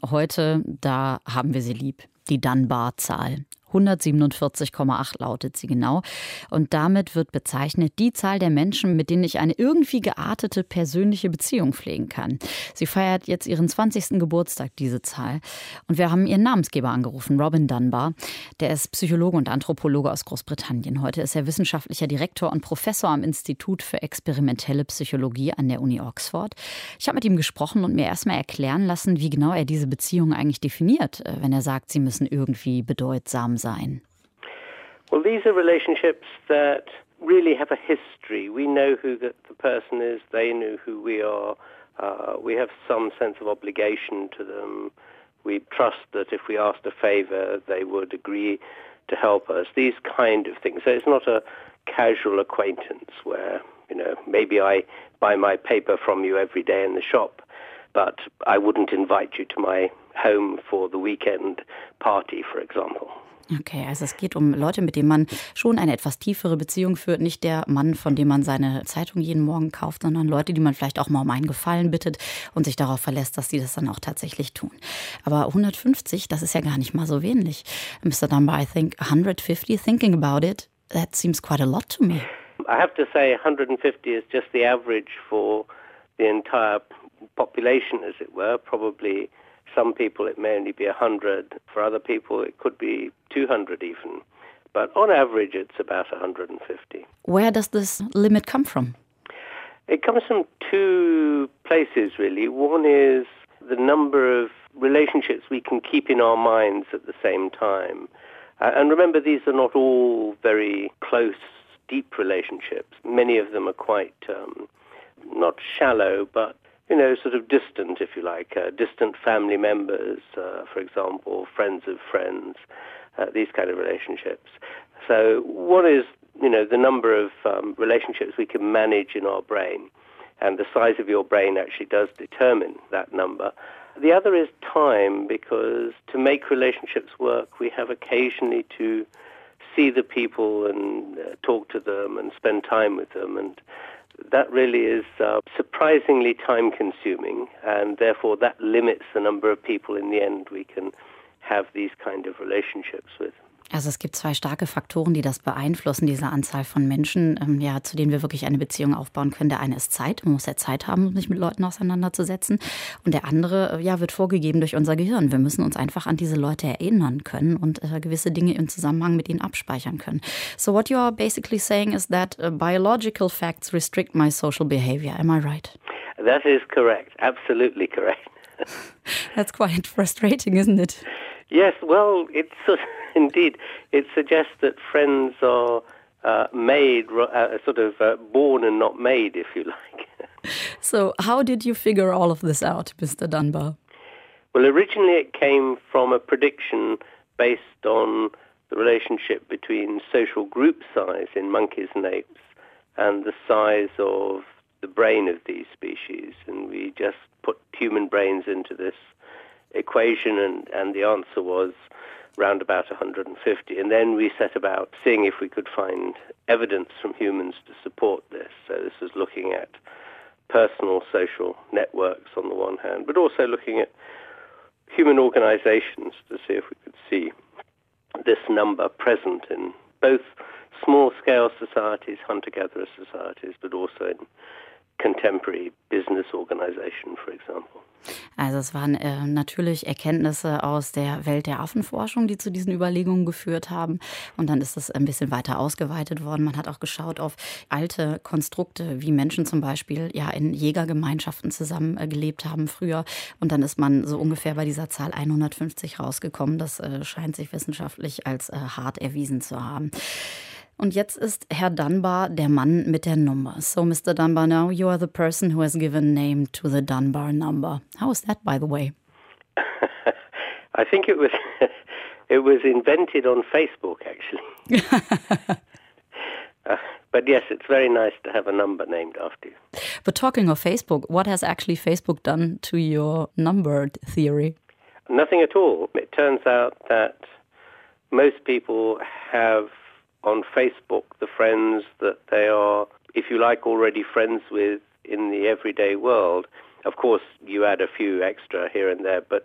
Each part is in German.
heute, da haben wir sie lieb. Die Dunbar-Zahl. 147,8 lautet sie genau. Und damit wird bezeichnet die Zahl der Menschen, mit denen ich eine irgendwie geartete persönliche Beziehung pflegen kann. Sie feiert jetzt ihren 20. Geburtstag, diese Zahl. Und wir haben ihren Namensgeber angerufen, Robin Dunbar. Der ist Psychologe und Anthropologe aus Großbritannien. Heute ist er wissenschaftlicher Direktor und Professor am Institut für experimentelle Psychologie an der Uni Oxford. Ich habe mit ihm gesprochen und mir erstmal erklären lassen, wie genau er diese Beziehungen eigentlich definiert, wenn er sagt, sie müssen irgendwie bedeutsam sein. Well, these are relationships that really have a history. We know who the person is, they know who we are. We have some sense of obligation to them. We trust that if we asked a favor, they would agree to help us. These kind of things. So it's not a casual acquaintance where, maybe I buy my paper from you every day in the shop, but I wouldn't invite you to my home for the weekend party, for example. Okay, also es geht um Leute, mit denen man schon eine etwas tiefere Beziehung führt. Nicht der Mann, von dem man seine Zeitung jeden Morgen kauft, sondern Leute, die man vielleicht auch mal um einen Gefallen bittet und sich darauf verlässt, dass sie das dann auch tatsächlich tun. Aber 150, das ist ja gar nicht mal so wenig. Mr. Dunbar, I think 150, thinking about it, that seems quite a lot to me. I have to say 150 is just the average for the entire population, as it were. Probably some people it may only be 100. For other people it could be 200 even. But on average it's about 150. Where does this limit come from? It comes from two places really. One is the number of relationships we can keep in our minds at the same time. And remember, these are not all very close, deep relationships. Many of them are quite not shallow, but sort of distant, if you like, distant family members, for example, friends of friends, these kind of relationships. So one is, the number of relationships we can manage in our brain, and the size of your brain actually does determine that number. The other is time, because to make relationships work, we have occasionally to see the people and talk to them and spend time with them, and that really is surprisingly time-consuming, and therefore that limits the number of people in the end we can have these kind of relationships with. Also es gibt zwei starke Faktoren, die das beeinflussen, diese Anzahl von Menschen, zu denen wir wirklich eine Beziehung aufbauen können. Der eine ist Zeit, man muss ja Zeit haben, um sich mit Leuten auseinanderzusetzen. Und der andere wird vorgegeben durch unser Gehirn. Wir müssen uns einfach an diese Leute erinnern können und gewisse Dinge im Zusammenhang mit ihnen abspeichern können. So what you are basically saying is that biological facts restrict my social behavior. Am I right? That is correct. Absolutely correct. That's quite frustrating, isn't it? Yes, well, indeed. It suggests that friends are made, born and not made, if you like. So how did you figure all of this out, Mr. Dunbar? Well, originally it came from a prediction based on the relationship between social group size in monkeys and apes and the size of the brain of these species. And we just put human brains into this equation, and the answer was round about 150. And then we set about seeing if we could find evidence from humans to support this. So this was looking at personal social networks on the one hand, but also looking at human organizations to see if we could see this number present in both small-scale societies, hunter-gatherer societies, but also in contemporary business organization, for example. Also es waren natürlich Erkenntnisse aus der Welt der Affenforschung, die zu diesen Überlegungen geführt haben. Und dann ist es ein bisschen weiter ausgeweitet worden. Man hat auch geschaut auf alte Konstrukte, wie Menschen zum Beispiel in Jägergemeinschaften zusammengelebt haben früher. Und dann ist man so ungefähr bei dieser Zahl 150 rausgekommen. Das scheint sich wissenschaftlich als hart erwiesen zu haben. Und jetzt ist Herr Dunbar der Mann mit der Nummer. So, Mr. Dunbar, now you are the person who has given name to the Dunbar number. How is that, by the way? I think it was invented on Facebook, actually. But yes, it's very nice to have a number named after you. But talking of Facebook, what has actually Facebook done to your number theory? Nothing at all. It turns out that most people have on Facebook the friends that they are, if you like, already friends with in the everyday world. Of course, you add a few extra here and there, but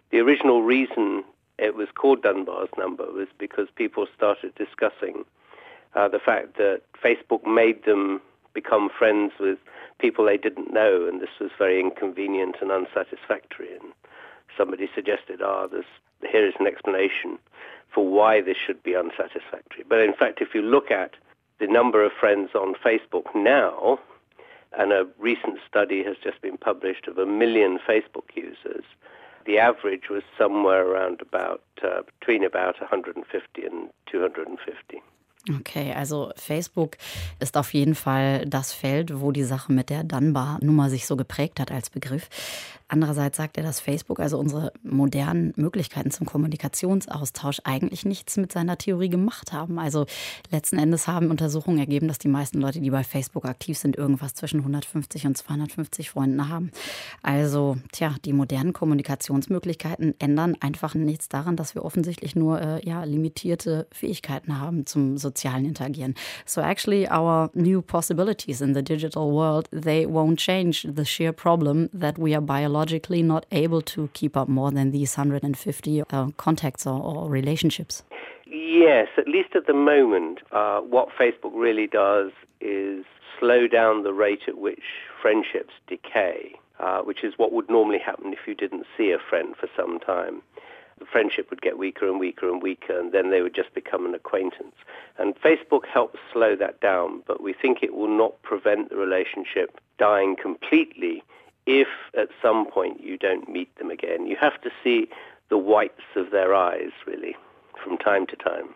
The original reason it was called Dunbar's number was because people started discussing the fact that Facebook made them become friends with people they didn't know, and this was very inconvenient and unsatisfactory. And somebody suggested, here is an explanation for why this should be unsatisfactory. But in fact, if you look at the number of friends on Facebook now, and a recent study has just been published of 1 million Facebook users, the average was somewhere around between about 150 and 250. Okay, also Facebook ist auf jeden Fall das Feld, wo die Sache mit der Dunbar-Nummer sich so geprägt hat als Begriff. Andererseits sagt er, dass Facebook, also unsere modernen Möglichkeiten zum Kommunikationsaustausch, eigentlich nichts mit seiner Theorie gemacht haben. Also letzten Endes haben Untersuchungen ergeben, dass die meisten Leute, die bei Facebook aktiv sind, irgendwas zwischen 150 und 250 Freunden haben. Also, die modernen Kommunikationsmöglichkeiten ändern einfach nichts daran, dass wir offensichtlich nur limitierte Fähigkeiten haben zum sozialen Interagieren. So actually our new possibilities in the digital world, they won't change the sheer problem that we are biologically not able to keep up more than these 150 contacts or relationships. Yes, at least at the moment, what Facebook really does is slow down the rate at which friendships decay, which is what would normally happen if you didn't see a friend for some time. The friendship would get weaker and weaker and weaker, and then they would just become an acquaintance. And Facebook helps slow that down, but we think it will not prevent the relationship dying completely if at some point you don't meet them again. You have to see the whites of their eyes, really, from time to time.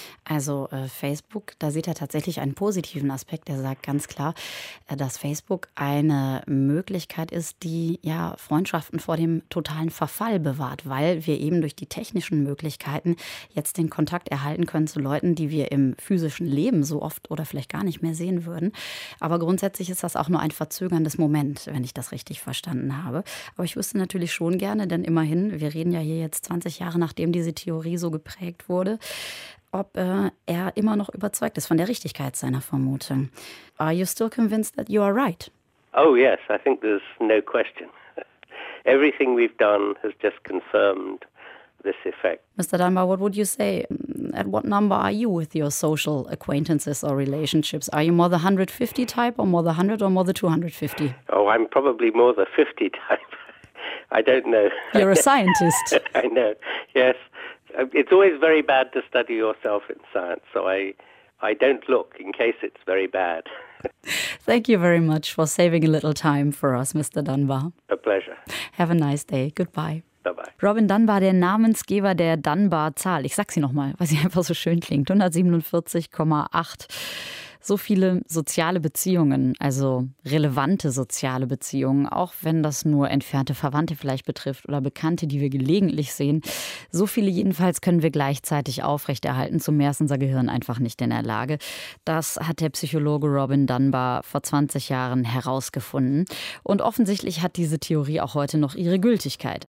Also Facebook, da sieht er tatsächlich einen positiven Aspekt. Er sagt ganz klar, dass Facebook eine Möglichkeit ist, die Freundschaften vor dem totalen Verfall bewahrt, weil wir eben durch die technischen Möglichkeiten jetzt den Kontakt erhalten können zu Leuten, die wir im physischen Leben so oft oder vielleicht gar nicht mehr sehen würden. Aber grundsätzlich ist das auch nur ein verzögerndes Moment, wenn ich das richtig verstanden habe. Aber ich wüsste natürlich schon gerne, denn immerhin, wir reden ja hier jetzt 20 Jahre, nachdem diese Theorie so geprägt wurde, ob er immer noch überzeugt ist von der Richtigkeit seiner Vermutung. Are you still convinced that you are right? Oh yes, I think there's no question. Everything we've done has just confirmed this effect. Mr. Dunbar, what would you say? At what number are you with your social acquaintances or relationships? Are you more the 150 type or more the 100 or more the 250? Oh, I'm probably more the 50 type. I don't know. You're a scientist. I know, yes. It's always very bad to study yourself in science, so I don't look in case it's very bad. Thank you very much for saving a little time for us, Mr. Dunbar. A pleasure. Have a nice day. Goodbye. Bye-bye. Robin Dunbar, der Namensgeber der Dunbar-Zahl. Ich sag sie nochmal, weil sie einfach so schön klingt. 147,8. So viele soziale Beziehungen, also relevante soziale Beziehungen, auch wenn das nur entfernte Verwandte vielleicht betrifft oder Bekannte, die wir gelegentlich sehen. So viele jedenfalls können wir gleichzeitig aufrechterhalten. Zu mehr ist unser Gehirn einfach nicht in der Lage. Das hat der Psychologe Robin Dunbar vor 20 Jahren herausgefunden. Und offensichtlich hat diese Theorie auch heute noch ihre Gültigkeit.